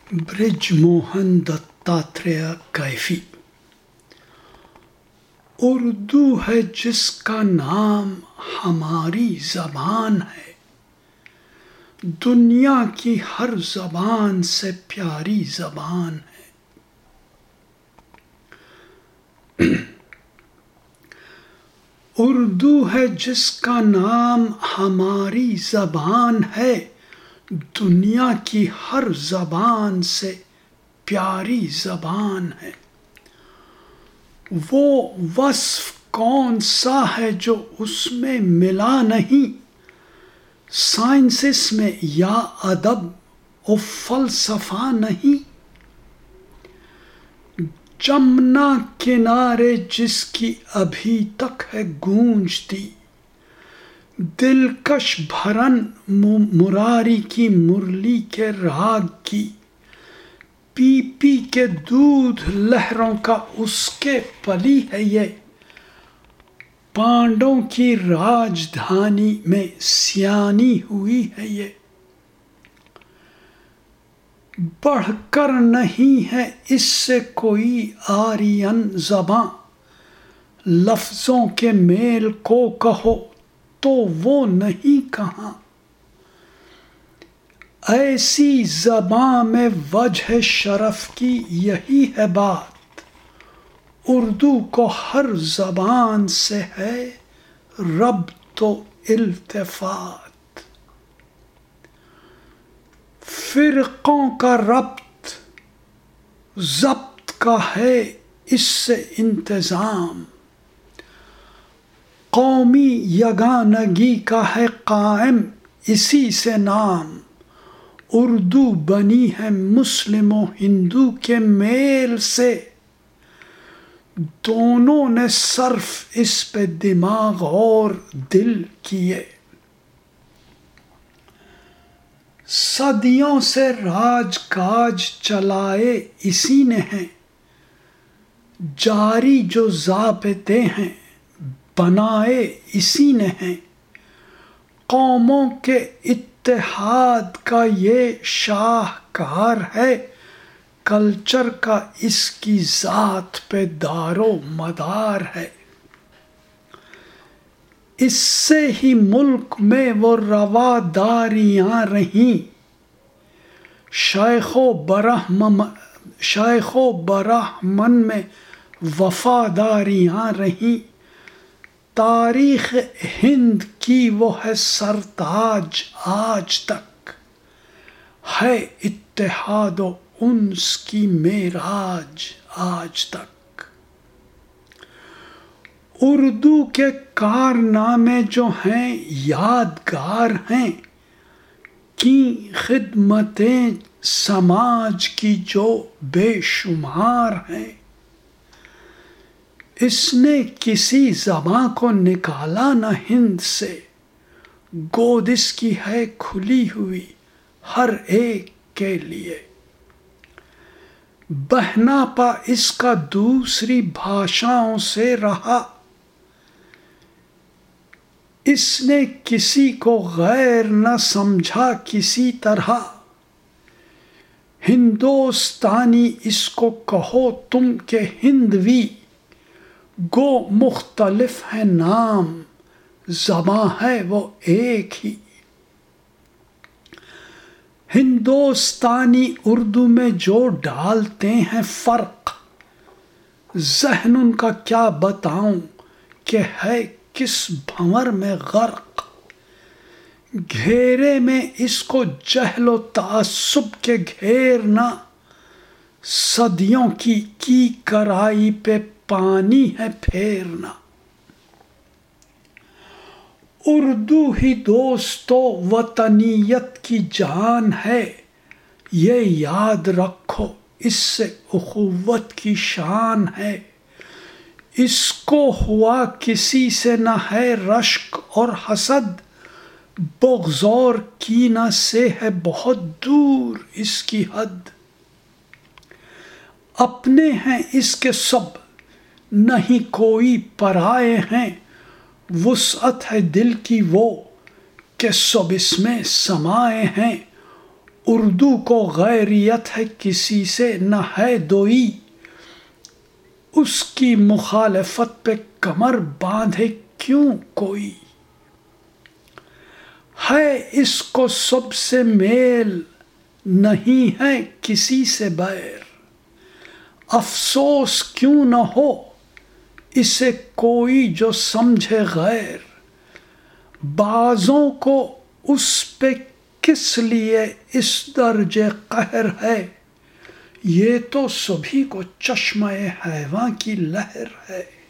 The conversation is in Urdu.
برج موہن دتاتریہ کیفی۔ اردو ہے جس کا نام ہماری زبان ہے، دنیا کی ہر زبان سے پیاری زبان ہے۔ اردو ہے جس کا نام ہماری زبان ہے، دنیا کی ہر زبان سے پیاری زبان ہے۔ وہ وصف کون سا ہے جو اس میں ملا نہیں، سائنسز میں یا ادب و فلسفہ نہیں۔ جمنا کنارے جس کی ابھی تک ہے گونجتی، دلکش بھرن مراری کی مرلی کے راگ کی، پی پی کے دودھ لہروں کا اس کے پلی ہے یہ، پانڈوں کی راجدھانی میں سیانی ہوئی ہے یہ۔ بڑھ کر نہیں ہے اس سے کوئی آرین زباں، لفظوں کے میل کو کہو تو وہ نہیں کہاں۔ ایسی زباں میں وجہ شرف کی یہی ہے بات، اردو کو ہر زبان سے ہے ربط و التفات۔ فرقوں کا ربط ضبط کا ہے اس سے انتظام، قومی یگانگی کا ہے قائم اسی سے نام۔ اردو بنی ہے مسلم و ہندو کے میل سے، دونوں نے صرف اس پہ دماغ اور دل کیے۔ صدیوں سے راج کاج چلائے اسی نے ہیں، جاری جو ضابطے ہیں بنائے اسی نے ہیں۔ قوموں کے اتحاد کا یہ شاہکار ہے، کلچر کا اس کی ذات پہ دار و مدار ہے۔ اس سے ہی ملک میں وہ رواداریاں رہیں، شیخ و برہمن میں وفاداریاں رہیں۔ تاریخ ہند کی وہ ہے سرتاج آج تک، ہے اتحاد و انس کی معراج آج تک۔ اردو کے کارنامے جو ہیں یادگار ہیں، کی خدمتیں سماج کی جو بے شمار ہیں۔ اس نے کسی زباں کو نکالا نہ ہند سے، گود اس کی ہے کھلی ہوئی ہر ایک کے لیے۔ بہنا پا اس کا دوسری بھاشاؤں سے رہا، اس نے کسی کو غیر نہ سمجھا کسی طرح۔ ہندوستانی اس کو کہو تم کہ ہندوی، گو مختلف ہے نام زباں ہے وہ ایک ہی۔ ہندوستانی اردو میں جو ڈالتے ہیں فرق، ذہن ان کا کیا بتاؤں کہ ہے کس بھنور میں غرق۔ گھیرے میں اس کو جہل و تعصب کے گھیرنا، صدیوں کی کرائی پہ پانی ہے پھیرنا۔ اردو ہی دوستو وطنیت کی جان ہے، یہ یاد رکھو اس سے اخوت کی شان ہے۔ اس کو ہوا کسی سے نہ ہے رشک اور حسد، بغض اور کینہ سے ہے بہت دور اس کی حد۔ اپنے ہیں اس کے سب نہیں کوئی پرائے ہیں، وسعت ہے دل کی وہ کہ سب اس میں سمائے ہیں۔ اردو کو غیریت ہے کسی سے نہ ہے دوئی، اس کی مخالفت پہ کمر باندھے کیوں کوئی؟ ہے اس کو سب سے میل نہیں ہے کسی سے بیر، افسوس کیوں نہ ہو اسے کوئی جو سمجھے غیر، بعضوں کو اس پہ کس لیے اس درجے قہر ہے، یہ تو سبھی کو چشمہ حیواں کی لہر ہے۔